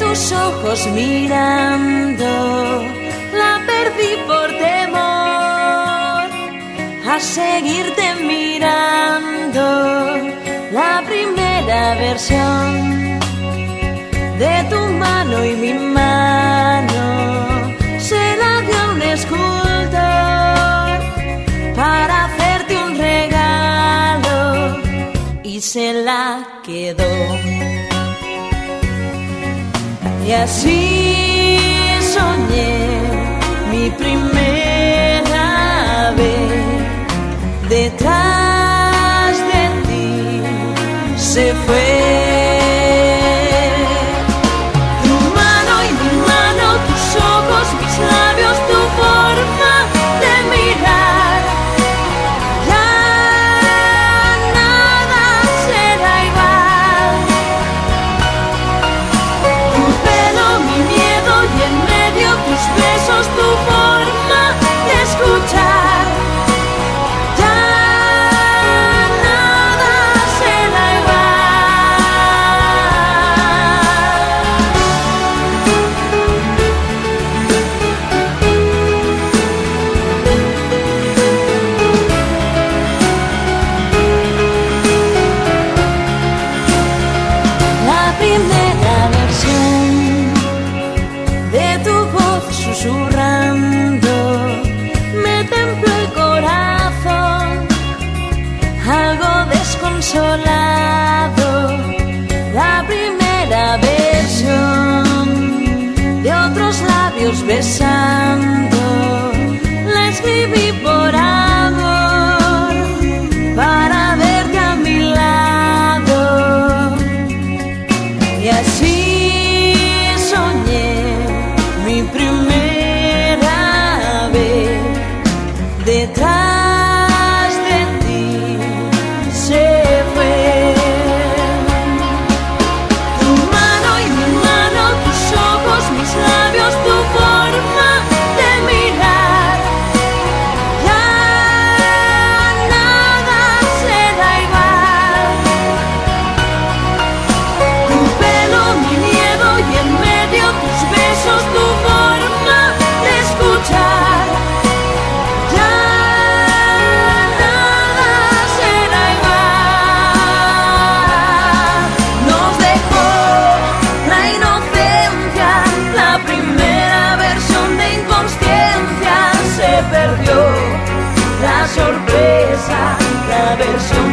tus ojos mirando, la perdí por temor a seguirte mirando. La primera versión de tu mano y mi mano se la dio a un escultor para hacerte un regalo y se la quedó. Y así soñé mi primera vez. Detrás de ti se fue. Tu mano y mi mano, tus ojos, mis labios, tu forma de mirar. Ya nada será igual. Tu pelo, mi miedo y en medio tus besos, tu forma de escuchar. Susurrando, me templó el corazón, algo desconsolado. La primera versión de otros labios besando, la escribí por amor, para verte a mi lado. Y así soñé mi primera vez. Detrás de ti se fue. Tu mano y mi mano, tus ojos, mis labios, tu forma de mirar. Ya nada será igual. Tu pelo, mi miedo y en medio tus besos, tu forma de escuchar. Ya nada será igual. Nos dejó la inocencia, la primera versión de inconsciencia se perdió. La sorpresa, la versión